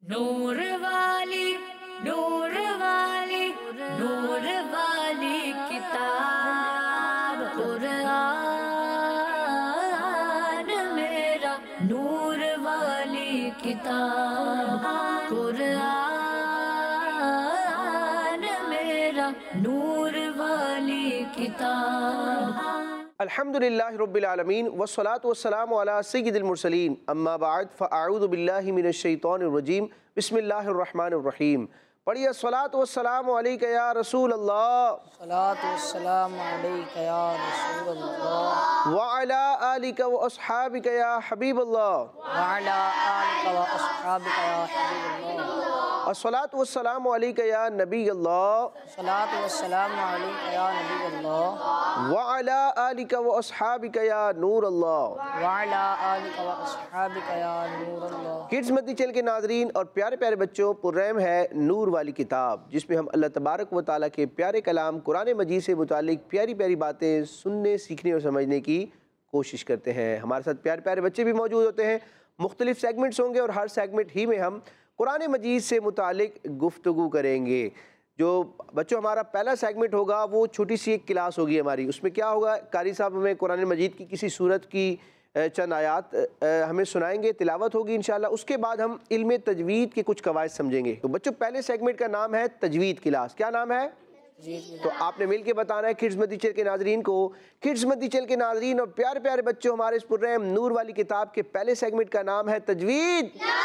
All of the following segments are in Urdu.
نور والی نور والی نور والی کتاب قرآن میرا نور والی کتاب قرآن میرا نور والی کتاب۔ الحمدللہ رب العالمین والصلاة والسلام علی سید المرسلین اما بعد فاعوذ باللہ من الشیطان الرجیم بسم اللہ الرحمن الرحیم۔ پڑھیے الصلاة والسلام علیکہ یا رسول اللہ، الصلاة والسلام علیکہ یا رسول اللہ، وعلی آلکہ واصحابکہ یا حبیب اللہ، وعلی آلکہ واصحابکہ یا حبیب اللہ، الصلاة والسلام علیکہ یا نبی اللہ، الصلاة والسلام علیکہ یا نبی اللہ، وعلی آلکہ واصحابکہ یا نور اللہ۔ وعلی آلکہ واصحابکہ یا نور اللہ۔ کڈز مدنی چینل کے ناظرین اور پیارے پیارے بچوں، پررحم ہے نور والی کتاب، جس میں ہم اللہ تبارک و تعالیٰ کے پیارے کلام قرآن مجید سے متعلق پیاری پیاری باتیں سننے، سیکھنے اور سمجھنے کی کوشش کرتے ہیں۔ ہمارے ساتھ پیارے پیارے بچے بھی موجود ہوتے ہیں، مختلف سیگمنٹس ہوں گے اور ہر سیگمنٹ ہی میں ہم قرآن مجید سے متعلق گفتگو کریں گے۔ جو بچوں ہمارا پہلا سیگمنٹ ہوگا وہ چھوٹی سی ایک کلاس ہوگی ہماری، اس میں کیا ہوگا، قاری صاحب ہمیں قرآن مجید کی کسی سورت کی چند آیات ہمیں سنائیں گے، تلاوت ہوگی انشاءاللہ۔ اس کے بعد ہم علم تجوید کے کچھ قواعد سمجھیں گے۔ تو بچوں پہلے سیگمنٹ کا نام ہے تجوید کلاس۔ کیا نام ہے؟ تو آپ نے مل کے بتانا ہے کڈز مدنی چینل کے ناظرین کو۔ کڈز مدنی چینل کے ناظرین اور پیارے پیارے بچوں، ہمارے اس پررحم نور والی کتاب کے پہلے سیگمنٹ کا نام ہے تجوید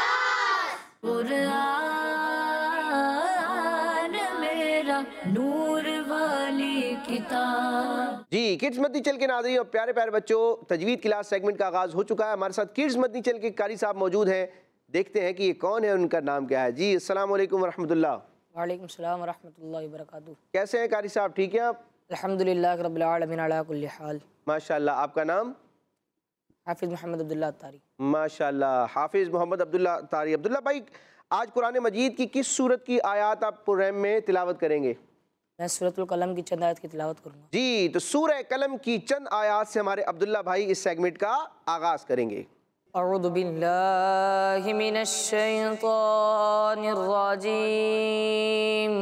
قرآن میرا نور والی کتاب۔ جی، کڈز مدنی چینل کے ناظرین اور پیارے پیارے بچوں، تجوید کلاس سیگمنٹ کا آغاز ہو چکا ہے۔ ہمارے ساتھ کڈز مدنی چینل کے قاری صاحب موجود ہیں، دیکھتے ہیں کہ یہ کون ہے، ان کا نام کیا ہے۔ جی السلام علیکم ورحمۃ اللہ۔ وعلیکم السلام ورحمۃ اللہ وبرکاتہ۔ کیسے ہیں قاری صاحب، ٹھیک ہیں آپ؟ الحمدللہ رب العالمین علی کل حال۔ ماشاءاللہ، آپ کا نام؟ حافظ محمد عبداللہ تاری۔ ماشاءاللہ، حافظ محمد عبداللہ تاری۔ عبداللہ بھائی، آج قرآن مجید کی کس سورت کی آیات آپ پررحم میں تلاوت کریں گے؟ میں سورۃ القلم کی چند آیت کی تلاوت کروں گا۔ جی، تو سورہ قلم کی چند آیات سے ہمارے عبداللہ بھائی اس سیگمنٹ کا آغاز کریں گے۔ اعوذ باللہ من الشیطان الرجیم،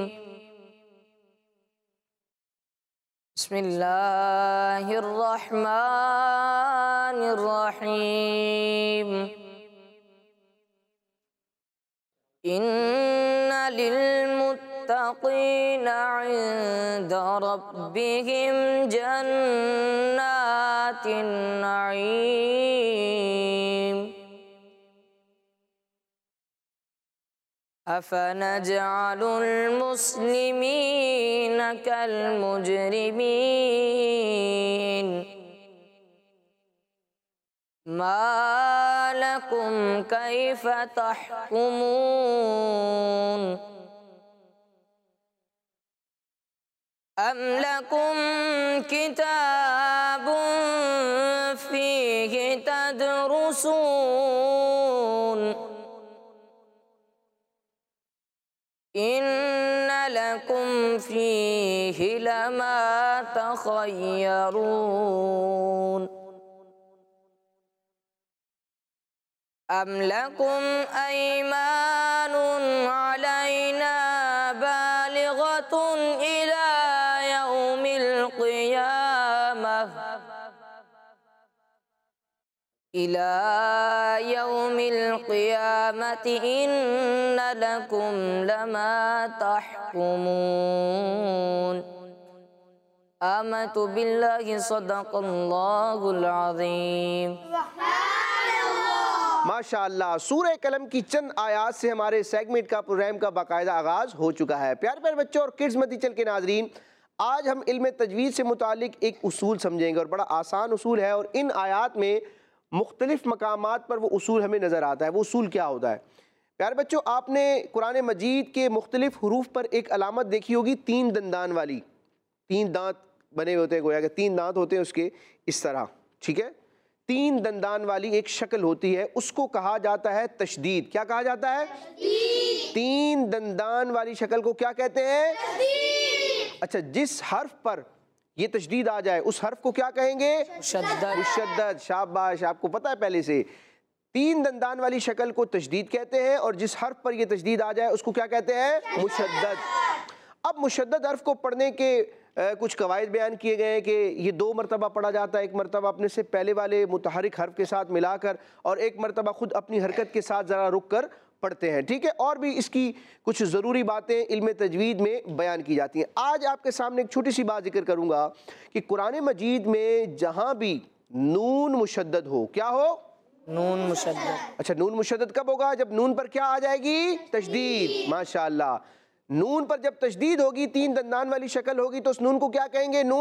بسم اللہ الرحمن الرحیم۔ ان للمتقین عند ربهم جنات النعیم، افنجعل المسلمین کالمجرمین، ما لکم کیف تحکمون، ام لکم کتاب فیہ تدرسون، ان لکم فیہ لما تخیرون، ام لکم ایمان علینا بالغۃ الی یوم القیامہ، الی یوم القیامۃ ان لکم لما تحکمون، آمنت باللہ صدق اللہ العظیم۔ ماشاءاللہ، سورہ قلم کی چند آیات سے ہمارے سیگمنٹ کا پروگرام کا باقاعدہ آغاز ہو چکا ہے۔ پیارے پیارے بچوں اور کڈز مدنی چینل کے ناظرین، آج ہم علم تجوید سے متعلق ایک اصول سمجھیں گے اور بڑا آسان اصول ہے، اور ان آیات میں مختلف مقامات پر وہ اصول ہمیں نظر آتا ہے۔ وہ اصول کیا ہوتا ہے؟ پیارے بچوں، آپ نے قرآن مجید کے مختلف حروف پر ایک علامت دیکھی ہوگی، 3 دندان والی، 3 دانت بنے ہوتے ہیں، گویا کہ 3 دانت ہوتے ہیں اس کے اس طرح، ٹھیک ہے؟ 3 دندان والی ایک شکل ہوتی ہے، اس کو کہا جاتا ہے تشدید۔ کیا کہا جاتا ہے؟ 3 دندان والی شکل کو کیا کہتے ہیں؟ اچھا، جس حرف پر یہ تشدید آ جائے اس حرف کو کیا کہیں گے؟ مشدد۔ مشدد۔ شاباش، آپ کو پتہ ہے پہلے سے۔ تین دندان والی شکل کو تشدید کہتے ہیں، اور جس حرف پر یہ تشدید آ جائے اس کو کیا کہتے ہیں؟ مشدد۔ اب مشدد حرف کو پڑھنے کے کچھ قواعد بیان کیے گئے ہیں کہ یہ 2 مرتبہ پڑھا جاتا ہے، ایک مرتبہ اپنے سے پہلے والے متحرک حرف کے ساتھ ملا کر، اور ایک مرتبہ خود اپنی حرکت کے ساتھ ذرا رک کر پڑھتے ہیں، ٹھیک ہے؟ اور بھی اس کی کچھ ضروری باتیں علم تجوید میں بیان کی جاتی ہیں۔ آج آپ کے سامنے ایک چھوٹی سی بات ذکر کروں گا کہ قرآن مجید میں جہاں بھی نون مشدد ہو، کیا ہو؟ نون مشدد۔ اچھا، نون مشدد کب ہوگا؟ جب نون پر کیا آ جائے گی؟ تشدید۔ ماشاءاللہ، نون پر جب تشدید ہوگی، 3 دندان والی شکل ہوگی، تو اس نون کو کیا کہیں گے؟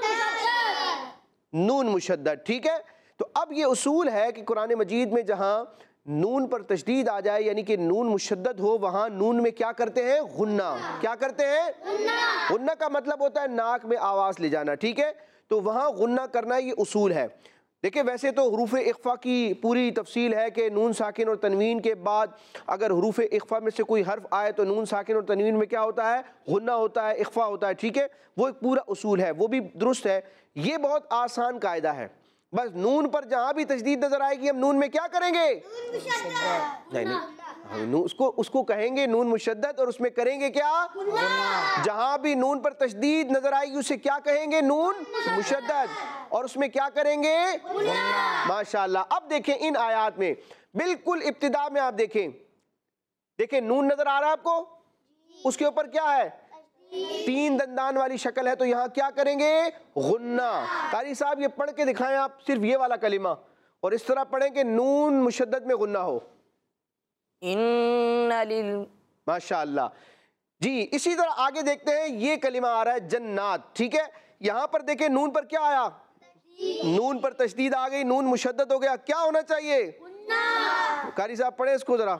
نون مشدد، ٹھیک ہے؟ تو اب یہ اصول ہے کہ قرآن مجید میں جہاں نون پر تشدید آ جائے، یعنی کہ نون مشدد ہو، وہاں نون میں کیا کرتے ہیں؟ غنہ۔ کیا کرتے ہیں؟ غنہ کا مطلب ہوتا ہے ناک میں آواز لے جانا، ٹھیک ہے؟ تو وہاں غنہ کرنا یہ اصول ہے۔ دیکھیں ویسے تو حروف اخفا کی پوری تفصیل ہے کہ نون ساکن اور تنوین کے بعد اگر حروف اخفا میں سے کوئی حرف آئے تو نون ساکن اور تنوین میں کیا ہوتا ہے؟ غنہ ہوتا ہے، اخفا ہوتا ہے، ٹھیک ہے؟ وہ ایک پورا اصول ہے، وہ بھی درست ہے۔ یہ بہت آسان قاعدہ ہے، بس نون پر جہاں بھی تشدید نظر آئے گی ہم نون میں کیا کریں گے؟ نہیں، اس کو کہیں گے نون مشدد، اور اس میں کریں گے کیا؟ جہاں بھی نون پر تشدید نظر آئے گی اسے کیا کہیں گے؟ نون مشدد، اور اس میں کیا کریں گے؟ ماشاءاللہ۔ اب دیکھیں ان آیات میں بالکل ابتدا میں آپ دیکھیں نون نظر آ رہا ہے آپ کو؟ اس کے اوپر کیا ہے؟ 3 دندان والی شکل ہے، تو یہاں کیا کریں گے؟ غنہ۔ قاری صاحب یہ پڑھ کے دکھائیں آپ صرف یہ والا کلمہ، اور اس طرح پڑھیں کہ نون مشدد میں غنہ ہو۔ ماشاءاللہ جی۔ اسی طرح آگے دیکھتے ہیں، یہ کلمہ آ رہا ہے جنات، ٹھیک ہے؟ یہاں پر دیکھیں نون پر کیا آیا؟ نون پر تشدید آ گئی، نون مشدد ہو گیا، کیا ہونا چاہیے؟ قاری صاحب پڑھیں اس کو ذرا۔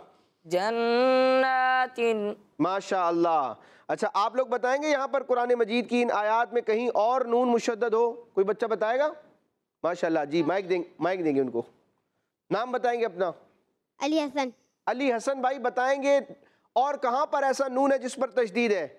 جنات۔ ماشاءاللہ۔ اچھا آپ لوگ بتائیں گے یہاں پر قرآن مجید کی ان آیات میں کہیں اور نون مشدد ہو؟ کوئی بچہ بتائے گا؟ ماشاءاللہ جی، مائک دیں گے ان کو، نام بتائیں گے اپنا۔ علی حسن۔ علی حسن بھائی بتائیں گے اور کہاں پر ایسا نون ہے جس پر تشدید ہے؟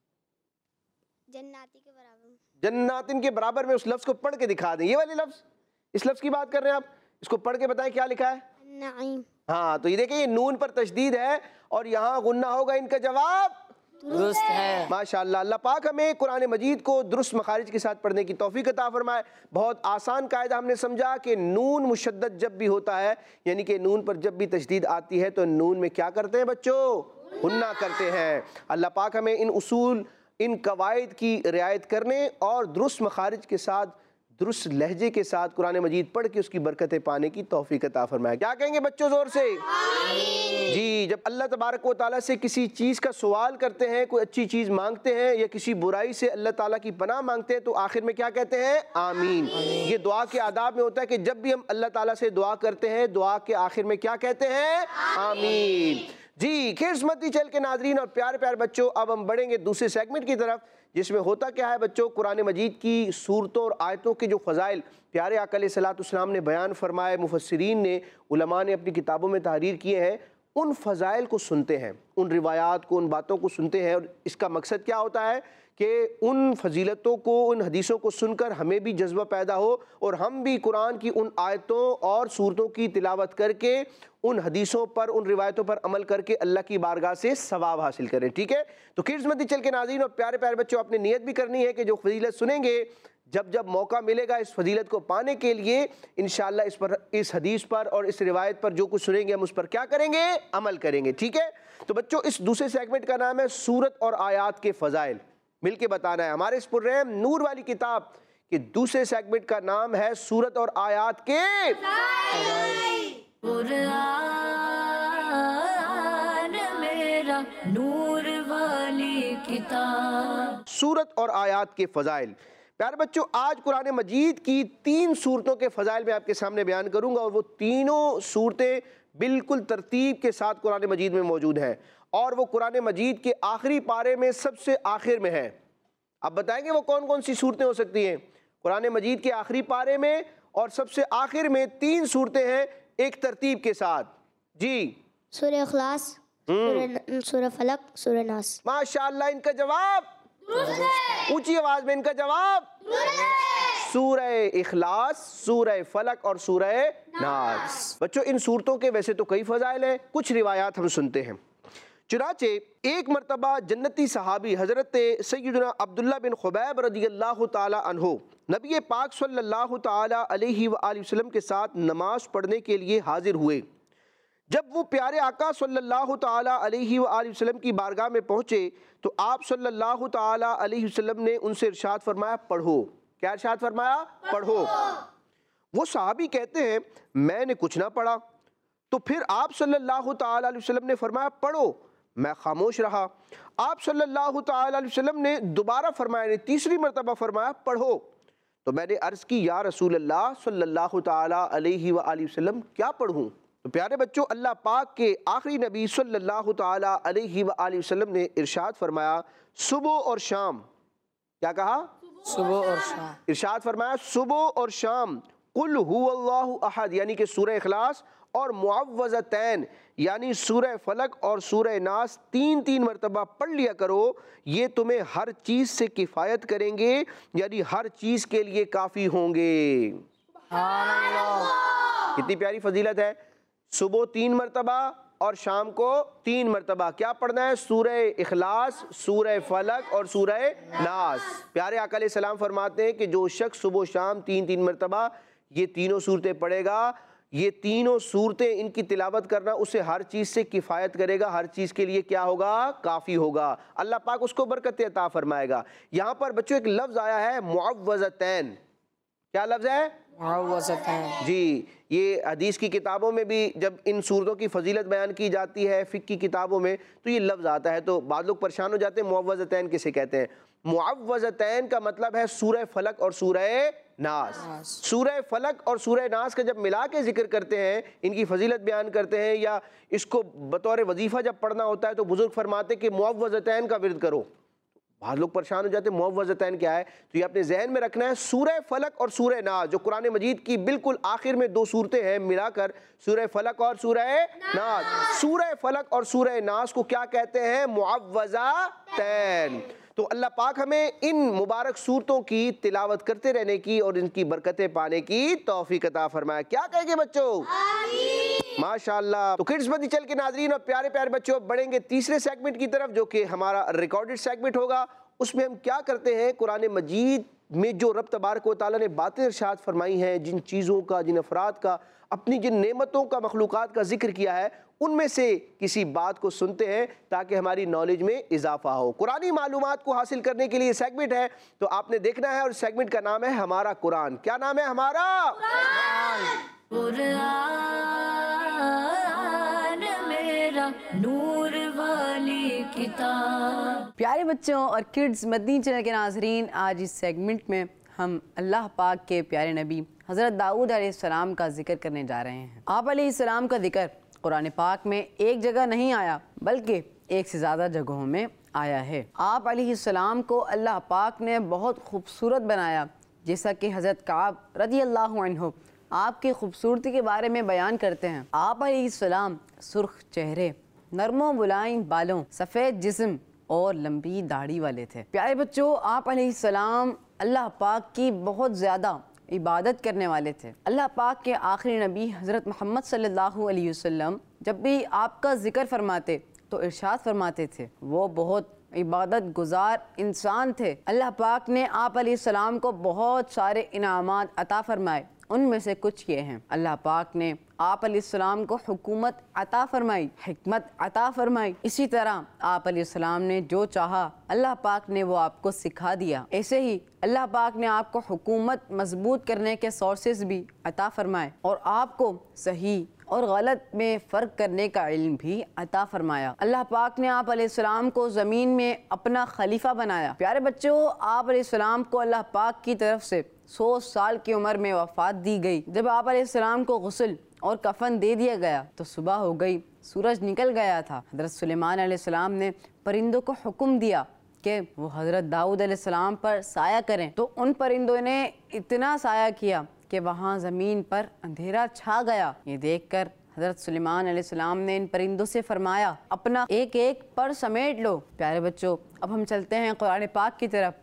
جناتی کے برابر۔ جناتن کے برابر میں اس لفظ کو پڑھ کے دکھا دیں، یہ والے لفظ، اس لفظ کی بات کر رہے ہیں آپ، اس کو پڑھ کے بتائیں کیا لکھا ہے؟ نعیم۔ ہاں تو یہ دیکھیں یہ نون پر تشدید ہے اور یہاں غنہ ہوگا، ان کا جواب درست ہے۔ ماشاءاللہ۔ اللہ پاک ہمیں قرآن مجید کو درست مخارج کے ساتھ پڑھنے کی توفیق عطا فرمائے۔ بہت آسان قاعدہ ہم نے سمجھا کہ نون مشدد جب بھی ہوتا ہے، یعنی کہ نون پر جب بھی تشدید آتی ہے تو نون میں کیا کرتے ہیں بچوں؟ غنہ کرتے ہیں۔ اللہ پاک ہمیں ان اصول، ان قواعد کی رعایت کرنے اور درست مخارج کے ساتھ، درست لہجے کے ساتھ قرآن مجید پڑھ کے اس کی برکتیں پانے کی توفیق عطا فرمائے۔ کیا کہیں گے بچوں زور سے؟ جی، جب اللہ تبارک و تعالیٰ سے کسی چیز کا سوال کرتے ہیں، کوئی اچھی چیز مانگتے ہیں یا کسی برائی سے اللہ تعالیٰ کی پناہ مانگتے ہیں تو آخر میں کیا کہتے ہیں؟ آمین۔ یہ دعا کے آداب میں ہوتا ہے کہ جب بھی ہم اللہ تعالیٰ سے دعا کرتے ہیں دعا کے آخر میں کیا کہتے ہیں؟ آمین۔ جی خدمتی چل کے ناظرین اور پیارے پیارے بچوں، اب ہم بڑھیں گے دوسرے سیگمنٹ کی طرف، جس میں ہوتا کیا ہے بچوں؟ قرآن مجید کی صورتوں اور آیتوں کے جو فضائل پیارے آقا علیہ الصلوۃ والسلام نے بیان فرمائے، مفسرین نے، علماء نے اپنی کتابوں میں تحریر کیے ہیں، ان فضائل کو سنتے ہیں، ان روایات کو، ان باتوں کو سنتے ہیں، اور اس کا مقصد کیا ہوتا ہے کہ ان فضیلتوں کو، ان حدیثوں کو سن کر ہمیں بھی جذبہ پیدا ہو اور ہم بھی قرآن کی ان آیتوں اور صورتوں کی تلاوت کر کے ان حدیثوں پر، ان روایتوں پر عمل کر کے اللہ کی بارگاہ سے ثواب حاصل کریں، ٹھیک ہے؟ تو خدمتی چل کے ناظرین اور پیارے پیارے بچوں، اپنے نیت بھی کرنی ہے کہ جو فضیلت سنیں گے، جب موقع ملے گا اس فضیلت کو پانے کے لیے، انشاءاللہ اس حدیث پر اور اس روایت پر جو کچھ سنیں گے ہم اس پر کیا کریں گے؟ عمل کریں گے، ٹھیک ہے؟ تو بچوں اس دوسرے سیگمنٹ کا نام ہے سورت اور آیات کے فضائل، مل کے بتانا ہے۔ ہمارے اس پررحم نور والی کتاب کے دوسرے سیگمنٹ کا نام ہے سورت اور آیات کے قرآن میرا نور والی کتاب۔ سورت اور آیات کے فضائل۔ پیارے بچوں، آج قرآن مجید کی 3 صورتوں کے فضائل میں آپ کے سامنے بیان کروں گا، اور وہ تینوں صورتیں بالکل ترتیب کے ساتھ قرآن مجید میں موجود ہیں، اور وہ قرآن مجید کے آخری پارے میں سب سے آخر میں ہے۔ آپ بتائیں گے وہ کون کون سی صورتیں ہو سکتی ہیں؟ قرآن مجید کے آخری پارے میں اور سب سے آخر میں 3 صورتیں ہیں ایک ترتیب کے ساتھ۔ جی، سورہ اخلاص، سورہ فلق، سورہ ناس۔ ماشاءاللہ، ان کا جواب اونچی آواز میں، ان کا جواب سورہ اخلاص، سورہ فلق اور سورہ ناس۔ بچوں ان صورتوں کے ویسے تو کئی فضائل ہیں، کچھ روایات ہم سنتے ہیں۔ چنانچہ ایک مرتبہ جنتی صحابی حضرت سیدنا عبداللہ بن خبیب رضی اللہ تعالی عنہ نبی پاک صلی اللہ تعالی علیہ وآلہ وسلم کے ساتھ نماز پڑھنے کے لیے حاضر ہوئے۔ جب وہ پیارے آقا صلی اللہ تعالی علیہ وآلہ وسلم کی بارگاہ میں پہنچے تو آپ صلی اللہ تعالی علیہ وسلم نے ان سے ارشاد فرمایا پڑھو۔ کیا ارشاد فرمایا؟ پڑھو۔ وہ صحابی کہتے ہیں میں نے کچھ نہ پڑھا، تو پھر آپ صلی اللہ تعالی علیہ وسلم نے فرمایا پڑھو، میں خاموش رہا۔ آپ صلی اللہ تعالی علیہ وسلم نے دوبارہ فرمایا، یعنی تیسری مرتبہ فرمایا پڑھو، تو میں نے عرض کی یا رسول اللہ صلی اللہ تعالی علیہ وآلہ وسلم کیا پڑھوں؟ تو پیارے بچوں اللہ پاک کے آخری نبی صلی اللہ تعالی علیہ وآلہ وسلم نے ارشاد فرمایا صبح اور شام، کیا کہا؟ صبح اور شام۔ ارشاد فرمایا صبح اور شام قل هو اللہ احد، یعنی کہ سورہ اخلاص اور معوذتین یعنی سورہ فلق اور سورہ ناس تین مرتبہ پڑھ لیا کرو، یہ تمہیں ہر چیز سے کفایت کریں گے، یعنی ہر چیز کے لیے کافی ہوں گے۔ سبحان اللہ۔ کتنی پیاری فضیلت ہے، صبح 3 مرتبہ اور شام کو 3 مرتبہ کیا پڑھنا ہے؟ سورہ اخلاص، سورہ فلق اور سورہ ناس۔ پیارے آقا علیہ السلام فرماتے ہیں کہ جو شخص صبح و شام 3 مرتبہ یہ تینوں صورتیں پڑھے گا، یہ تینوں صورتیں ان کی تلاوت کرنا اسے ہر چیز سے کفایت کرے گا، ہر چیز کے لیے کیا ہوگا؟ کافی ہوگا، اللہ پاک اس کو برکت عطا فرمائے گا۔ یہاں پر بچوں ایک لفظ آیا ہے معوذتین، کیا لفظ ہے؟ معوذتین۔ جی یہ حدیث کی کتابوں میں بھی جب ان صورتوں کی فضیلت بیان کی جاتی ہے، فقہ کی کتابوں میں تو یہ لفظ آتا ہے، تو بعض لوگ پریشان ہو جاتے ہیں معوذتین کسے کہتے ہیں۔ معوذتین کا مطلب ہے سورہ فلق اور سورہ ناس۔ سورہ فلق اور سورہ ناس کا جب ملا کے ذکر کرتے ہیں، ان کی فضیلت بیان کرتے ہیں یا اس کو بطور وظیفہ جب پڑھنا ہوتا ہے تو بزرگ فرماتے ہیں کہ معوذتین کا ورد کرو۔ بعض لوگ پریشان ہو جاتے ہیں معوذتین کیا ہے، تو یہ اپنے ذہن میں رکھنا ہے سورہ فلق اور سورہ ناس جو قرآن مجید کی بالکل آخر میں 2 صورتیں ہیں ملا کر، سورہ فلق اور سورہ ناس۔ سورہ فلق اور سورہ ناس کو کیا کہتے ہیں؟ معوذتین۔ تو اللہ پاک ہمیں ان مبارک صورتوں کی تلاوت کرتے رہنے کی اور ان کی برکتیں پانے کی توفیق عطا فرمائے۔ کیا کہیں گے بچوں؟ آمین۔ ماشاءاللہ۔ تو کڈز مدی چل کے ناظرین اور پیارے پیارے بچوں بڑھیں گے تیسرے سیگمنٹ کی طرف جو کہ ہمارا ریکارڈڈ سیگمنٹ ہوگا۔ اس میں ہم کیا کرتے ہیں، قرآن مجید میں جو رب تبارک و تعالیٰ نے باتیں ارشاد فرمائی ہیں، جن چیزوں کا، جن افراد کا، اپنی جن نعمتوں کا، مخلوقات کا ذکر کیا ہے، ان میں سے کسی بات کو سنتے ہیں تاکہ ہماری نالج میں اضافہ ہو۔ قرآنی معلومات کو حاصل کرنے کے لیے سیگمنٹ ہے، تو آپ نے دیکھنا ہے، اور سیگمنٹ کا نام ہے ہمارا قرآن۔ کیا نام ہے ہمارا؟ قرآن میرا نور والی کتاب۔ پیارے بچوں اور کڈز مدنی چینل کے ناظرین، آج اس سیگمنٹ میں ہم اللہ پاک کے پیارے نبی حضرت داؤد علیہ السلام کا ذکر کرنے جا رہے ہیں۔ آپ علیہ السلام کا ذکر قرآن پاک میں ایک جگہ نہیں آیا بلکہ ایک سے زیادہ جگہوں میں آیا ہے۔ آپ علیہ السلام کو اللہ پاک نے بہت خوبصورت بنایا، جیسا کہ حضرت کعب رضی اللہ عنہ آپ کی خوبصورتی کے بارے میں بیان کرتے ہیں۔ آپ علیہ السلام سرخ چہرے، نرم و ملائم بالوں، سفید جسم اور لمبی داڑھی والے تھے۔ پیارے بچوں، آپ علیہ السلام اللہ پاک کی بہت زیادہ عبادت کرنے والے تھے۔ اللہ پاک کے آخری نبی حضرت محمد صلی اللہ علیہ وسلم جب بھی آپ کا ذکر فرماتے تو ارشاد فرماتے تھے وہ بہت عبادت گزار انسان تھے۔ اللہ پاک نے آپ علیہ السلام کو بہت سارے انعامات عطا فرمائے، ان میں سے کچھ یہ ہیں۔ اللہ پاک نے آپ علیہ السلام کو حکومت عطا فرمائی، حکمت عطا فرمائی۔ اسی طرح آپ علیہ السلام نے جو چاہا اللہ پاک نے وہ آپ کو سکھا دیا۔ ایسے ہی اللہ پاک نے آپ کو حکومت مضبوط کرنے کے سورسز بھی عطا فرمائے اور آپ کو صحیح اور غلط میں فرق کرنے کا علم بھی عطا فرمایا۔ اللہ پاک نے آپ علیہ السلام کو زمین میں اپنا خلیفہ بنایا۔ پیارے بچوں، آپ علیہ السلام کو اللہ پاک کی طرف سے 100 سال کی عمر میں وفات دی گئی۔ جب آپ علیہ السلام کو غسل اور کفن دے دیا گیا تو صبح ہو گئی، سورج نکل گیا تھا۔ حضرت سلیمان علیہ السلام نے پرندوں کو حکم دیا کہ وہ حضرت داؤد علیہ السلام پر سایہ کریں، تو ان پرندوں نے اتنا سایہ کیا کہ وہاں زمین پر اندھیرا چھا گیا۔ یہ دیکھ کر حضرت سلیمان علیہ السلام نے ان پرندوں سے فرمایا اپنا ایک ایک پر سمیٹ لو۔ پیارے بچوں، اب ہم چلتے ہیں قرآن پاک کی طرف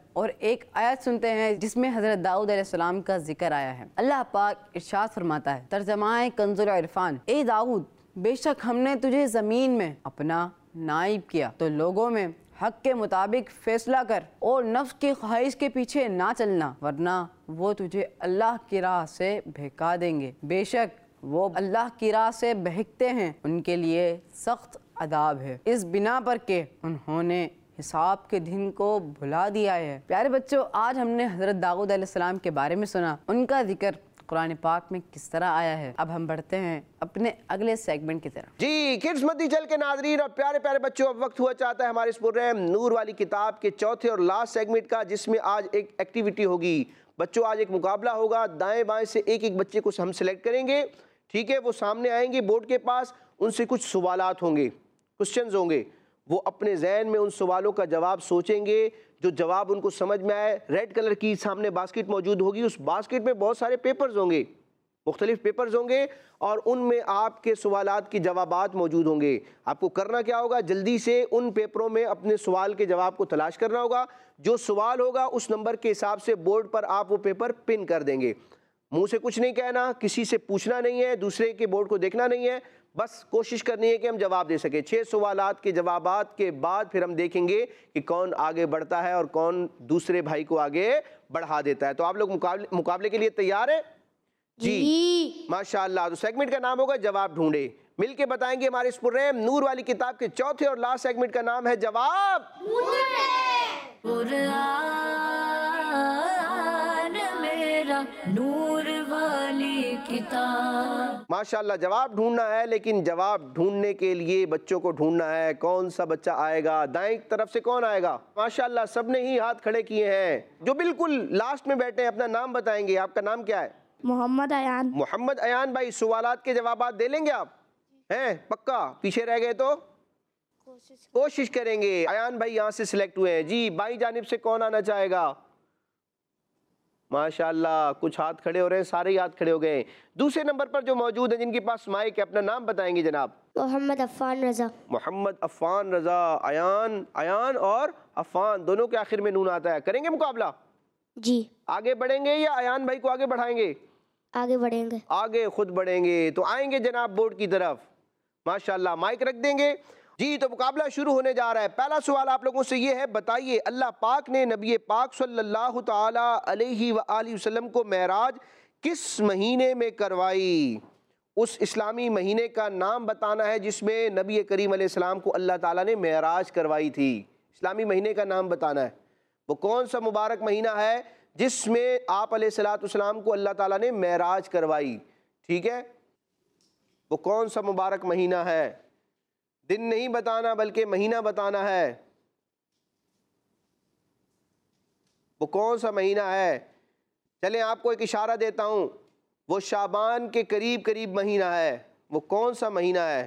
اور ایک آیت سنتے ہیں جس میں حضرت داؤد علیہ السلام کا ذکر آیا ہے۔ اللہ پاک ارشاد فرماتا ہے، ترجمہ کنز العرفان، اے داؤد بے شک ہم نے تجھے زمین میں اپنا نائب کیا تو لوگوں میں حق کے مطابق فیصلہ کر اور نفس کی خواہش کے پیچھے نہ چلنا، ورنہ وہ تجھے اللہ کی راہ سے بہکا دیں گے۔ بے شک وہ اللہ کی راہ سے بہکتے ہیں، ان کے لیے سخت عذاب ہے، اس بنا پر کہ انہوں نے حساب کے دن کو بھلا دیا ہے۔ پیارے بچوں، آج ہم نے حضرت داؤد علیہ السلام کے بارے میں سنا، ان کا ذکر قرآن پاک میں کس طرح آیا ہے۔ اب ہم بڑھتے ہیں اپنے اگلے سیگمنٹ کی طرف۔ جی کڈز مدی چل کے ناظرین اور پیارے پیارے بچوں، اب وقت ہوا چاہتا ہے ہمارے اس پروگرام نور والی کتاب کے چوتھے اور لاسٹ سیگمنٹ کا، جس میں آج ایک ایکٹیویٹی ہوگی۔ بچوں آج ایک مقابلہ ہوگا، دائیں بائیں سے ایک ایک بچے کو ہم سلیکٹ کریں گے، ٹھیک ہے؟ وہ سامنے آئیں گے بورڈ کے پاس، ان سے کچھ سوالات ہوں گے، کوسچنز ہوں گے، وہ اپنے ذہن میں ان سوالوں کا جواب سوچیں گے، جو جواب ان کو سمجھ میں آئے۔ ریڈ کلر کی سامنے باسکٹ موجود ہوگی، اس باسکٹ میں بہت سارے پیپرز ہوں گے، مختلف پیپرز ہوں گے، اور ان میں آپ کے سوالات کے جوابات موجود ہوں گے۔ آپ کو کرنا کیا ہوگا؟ جلدی سے ان پیپروں میں اپنے سوال کے جواب کو تلاش کرنا ہوگا۔ جو سوال ہوگا اس نمبر کے حساب سے بورڈ پر آپ وہ پیپر پن کر دیں گے۔ منہ سے کچھ نہیں کہنا، کسی سے پوچھنا نہیں ہے، دوسرے کے بورڈ کو دیکھنا نہیں ہے، بس کوشش کرنی ہے کہ ہم جواب دے سکیں۔ 6 سوالات کے جوابات کے بعد پھر ہم دیکھیں گے کہ کون آگے بڑھتا ہے اور کون دوسرے بھائی کو آگے بڑھا دیتا ہے۔ تو آپ لوگ مقابلے کے لیے تیار ہیں؟ جی ماشاءاللہ۔ تو سیگمنٹ کا نام ہوگا جواب ڈھونڈے۔ مل کے بتائیں گے ہمارے اس پروگرام نور والی کتاب کے چوتھے اور لاسٹ سیگمنٹ کا نام ہے جواب قرآن میرا نور والی کتاب۔ ماشاءاللہ جواب ڈھونڈنا ہے، لیکن جواب ڈھونڈنے کے لیے بچوں کو ڈھونڈنا ہے۔ کون سا بچہ آئے گا؟ دائیں طرف سے کون آئے گا؟ ماشاءاللہ سب نے ہی ہاتھ کھڑے کیے ہیں۔ جو بالکل لاسٹ میں بیٹھے ہیں اپنا نام بتائیں گے۔ آپ کا نام کیا ہے؟ محمد ایان۔ محمد ایان بھائی، سوالات کے جوابات دے لیں گے آپ؟ ہیں پکا؟ پیچھے رہ گئے تو کوشش کریں گے۔ ایان بھائی یہاں سے سلیکٹ ہوئے ہیں۔ جی بائیں جانب سے کون آنا چاہے گا؟ ماشاءاللہ کچھ ہاتھ کھڑے ہو رہے ہیں، سارے ہی ہاتھ کھڑے ہو گئے ہیں۔ دوسرے نمبر پر جو موجود ہیں جن کے پاس مائک ہے، اپنا نام بتائیں گے جناب؟ محمد عفان رضا۔ محمد عفان رضا۔ ایان اور عفان دونوں کے آخر میں نون آتا ہے۔ کریں گے مقابلہ؟ جی آگے بڑھیں گے یا ایان بھائی کو آگے بڑھائیں گے؟ آگے بڑھیں گے۔ آگے خود بڑھیں گے۔ تو آئیں گے جناب بورڈ کی طرف، ماشاءاللہ مائک رکھ دیں گے۔ جی تو مقابلہ شروع ہونے جا رہا ہے۔ پہلا سوال آپ لوگوں سے یہ ہے، بتائیے اللہ پاک نے نبی پاک صلی اللہ تعالی علیہ وآلہ وسلم کو معراج کس مہینے میں کروائی؟ اس اسلامی مہینے کا نام بتانا ہے جس میں نبی کریم علیہ السلام کو اللہ تعالیٰ نے معراج کروائی تھی۔ اسلامی مہینے کا نام بتانا ہے۔ وہ کون سا مبارک مہینہ ہے جس میں آپ علیہ السلام کو اللہ تعالیٰ نے معراج کروائی؟ ٹھیک ہے، وہ کون سا مبارک مہینہ ہے؟ دن نہیں بتانا بلکہ مہینہ بتانا ہے۔ وہ کون سا مہینہ ہے؟ چلیں آپ کو ایک اشارہ دیتا ہوں، وہ شعبان کے قریب قریب مہینہ ہے۔ وہ کون سا مہینہ ہے؟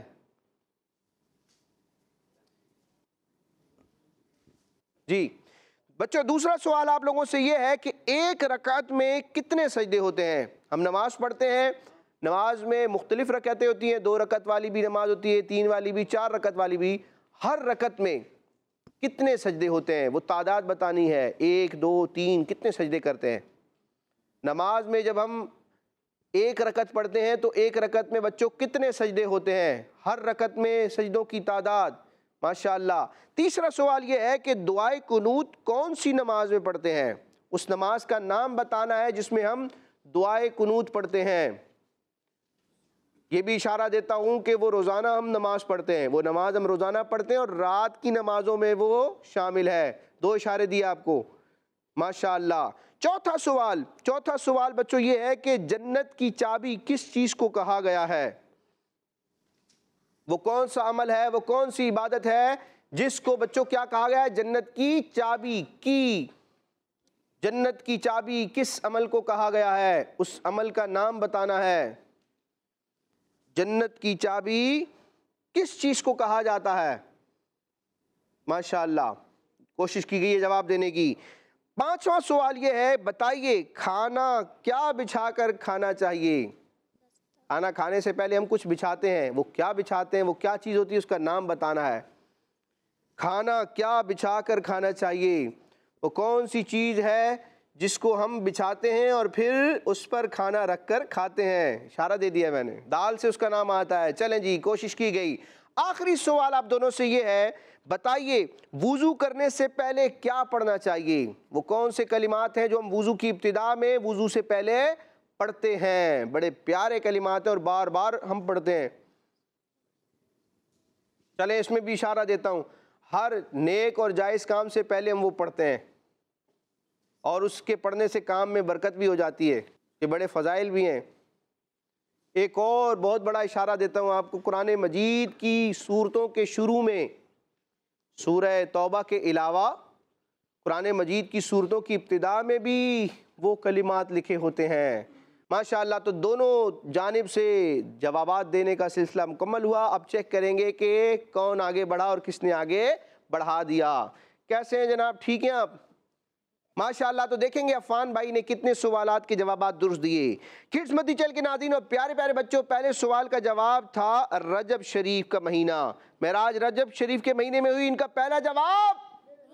جی بچوں، دوسرا سوال آپ لوگوں سے یہ ہے کہ ایک رکعت میں کتنے سجدے ہوتے ہیں؟ ہم نماز پڑھتے ہیں، نماز میں مختلف رکعتیں ہوتی ہیں، 2 رکعت والی بھی نماز ہوتی ہے، 3 والی بھی، 4 رکعت والی بھی۔ ہر رکعت میں کتنے سجدے ہوتے ہیں وہ تعداد بتانی ہے۔ 1 2 3 کتنے سجدے کرتے ہیں نماز میں؟ جب ہم ایک رکعت پڑھتے ہیں تو ایک رکعت میں بچوں کتنے سجدے ہوتے ہیں؟ ہر رکعت میں سجدوں کی تعداد، ماشاءاللہ۔ تیسرا سوال یہ ہے کہ دعائے قنوت کون سی نماز میں پڑھتے ہیں؟ اس نماز کا نام بتانا ہے جس میں ہم دعائے قنوت پڑھتے ہیں۔ یہ بھی اشارہ دیتا ہوں کہ وہ روزانہ ہم نماز پڑھتے ہیں، وہ نماز ہم روزانہ پڑھتے ہیں اور رات کی نمازوں میں وہ شامل ہے۔ 2 اشارے دیے آپ کو، ماشاءاللہ۔ چوتھا سوال بچوں یہ ہے کہ جنت کی چابی کس چیز کو کہا گیا ہے؟ وہ کون سا عمل ہے، وہ کون سی عبادت ہے جس کو بچوں کیا کہا گیا ہے؟ جنت کی چابی کی۔ جنت کی چابی کس عمل کو کہا گیا ہے؟ اس عمل کا نام بتانا ہے۔ جنت کی چابی کس چیز کو کہا جاتا ہے؟ ماشاءاللہ کوشش کی گئی ہے جواب دینے کی۔ 5واں سوال یہ ہے، بتائیے کھانا کیا بچھا کر کھانا چاہیے؟ کھانا کھانے سے پہلے ہم کچھ بچھاتے ہیں، وہ کیا بچھاتے ہیں، وہ کیا چیز ہوتی ہے، اس کا نام بتانا ہے۔ کھانا کیا بچھا کر کھانا چاہیے؟ وہ کون سی چیز ہے جس کو ہم بچھاتے ہیں اور پھر اس پر کھانا رکھ کر کھاتے ہیں؟ اشارہ دے دیا میں نے، دال سے اس کا نام آتا ہے۔ چلیں جی، کوشش کی گئی۔ آخری سوال آپ دونوں سے یہ ہے، بتائیے وضو کرنے سے پہلے کیا پڑھنا چاہیے؟ وہ کون سے کلمات ہیں جو ہم وضو کی ابتدا میں وضو سے پہلے پڑھتے ہیں؟ بڑے پیارے کلمات ہیں اور بار بار ہم پڑھتے ہیں۔ چلیں اس میں بھی اشارہ دیتا ہوں، ہر نیک اور جائز کام سے پہلے ہم وہ پڑھتے ہیں، اور اس کے پڑھنے سے کام میں برکت بھی ہو جاتی ہے، یہ بڑے فضائل بھی ہیں۔ ایک اور بہت بڑا اشارہ دیتا ہوں آپ کو، قرآن مجید کی سورتوں کے شروع میں سورہ توبہ کے علاوہ قرآن مجید کی سورتوں کی ابتدا میں بھی وہ کلمات لکھے ہوتے ہیں۔ ماشاءاللہ، تو دونوں جانب سے جوابات دینے کا سلسلہ مکمل ہوا۔ اب چیک کریں گے کہ کون آگے بڑھا اور کس نے آگے بڑھا دیا۔ کیسے ہیں جناب، ٹھیک ہیں آپ؟ ماشاءاللہ، تو دیکھیں گے عفان بھائی نے کتنے سوالات کے جوابات درست دیے۔ کڈز مدنی چینل کے ناظرین اور پیارے پیارے بچوں، پہلے سوال کا جواب تھا رجب شریف کا مہینہ۔ معراج رجب شریف کے مہینے میں ہوئی، ان کا پہلا جواب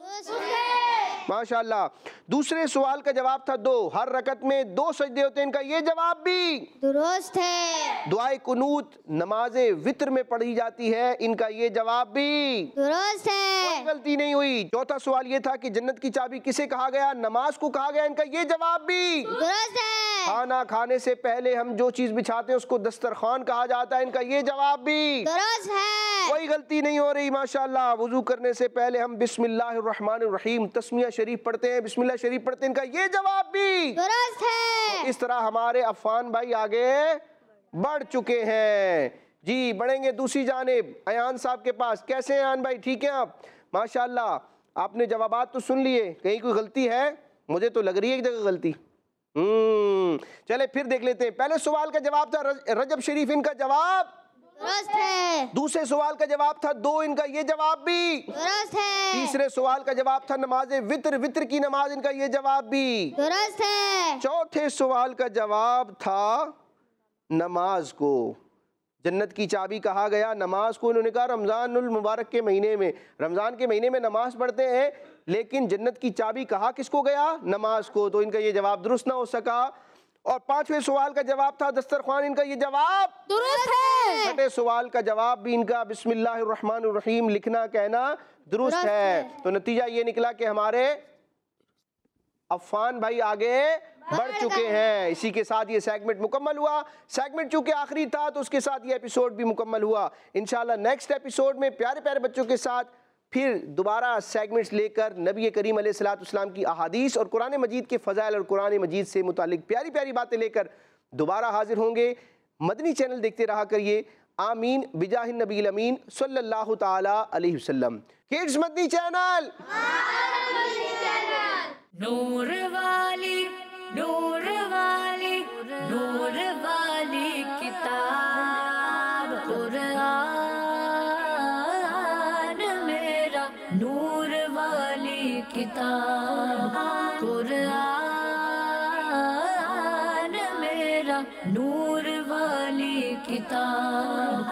ماشاءاللہ۔ دوسرے سوال کا جواب تھا 2، ہر رکعت میں 2 سجدے ہوتے ہیں، ان کا یہ جواب بھی درست ہے، دعائے قنوت نماز وتر میں پڑھی جاتی ہے، ان کا یہ جواب بھی درست ہے، کوئی غلطی نہیں ہوئی۔ چوتھا سوال یہ تھا کہ جنت کی چابی کسے کہا گیا؟ نماز کو کہا گیا، ان کا یہ جواب بھی درست ہے، کھانا کھانے سے پہلے ہم جو چیز بچھاتے ہیں اس کو دسترخوان کہا جاتا ہے، ان کا یہ جواب بھی درست ہے، کوئی غلطی نہیں ہو رہی ماشاءاللہ۔ وضو کرنے سے پہلے ہم بسم اللہ الرحمن الرحیم تسمیہ شریف پڑھتے ہیں، بسم اللہ شریف پڑھتے ہیں، ان کا یہ جواب بھی درست ہے۔ اس طرح ہمارے عفان بھائی آگے بڑھ چکے ہیں۔ جی بڑھیں گے دوسری جانب ایان صاحب کے پاس۔ کیسے ہیں ایان بھائی، ٹھیک ہیں آپ؟ ماشاءاللہ، آپ نے جوابات تو سن لیے، کہیں کوئی غلطی ہے؟ مجھے تو لگ رہی ہے ایک جگہ غلطی۔ چلے پھر دیکھ لیتے ہیں۔ پہلے سوال کا جواب تھا رجب شریف، ان کا جواب درست ہے، دوسرے سوال کا جواب تھا 2، ان کا یہ جواب بھی درست ہے، تیسرے سوال کا جواب تھا نماز وتر، وتر کی نماز، ان کا یہ جواب بھی درست ہے، چوتھے سوال کا جواب تھا نماز کو جنت کی چابی کہا گیا، نماز کو انہوں نے کہا رمضان المبارک کے مہینے میں، رمضان کے مہینے میں نماز پڑھتے ہیں، لیکن جنت کی چابی کہا کس کو گیا؟ نماز کو، تو ان کا یہ جواب درست نہ ہو سکا۔ اور پانچویں سوال کا جواب تھا دسترخوان، ان کا یہ جواب درست ہے، چھٹے سوال کا جواب بھی ان کا بسم اللہ الرحمن الرحیم لکھنا کہنا درست ہے۔ تو نتیجہ یہ نکلا کہ ہمارے عفان بھائی آگے بڑھ چکے ہیں۔ اسی کے ساتھ یہ سیگمنٹ مکمل ہوا۔ سیگمنٹ چونکہ آخری تھا تو اس کے ساتھ یہ ایپیسوڈ بھی مکمل ہوا۔ انشاءاللہ نیکسٹ ایپیسوڈ میں پیارے پیارے بچوں کے ساتھ پھر دوبارہ سیگمنٹس لے کر نبی کریم علیہ السلام کی احادیث اور قرآن مجید کے فضائل اور قرآن مجید سے متعلق پیاری پیاری باتیں لے کر دوبارہ حاضر ہوں گے۔ مدنی چینل دیکھتے رہا کریے۔ آمین بجاہ النبی الامین صلی اللہ تعالی علیہ وسلم۔ کڈز مدنی چینل، نور والی نور والی نور والی کتاب قرآن میرا نور والی کتاب قرآن میرا نور والی کتاب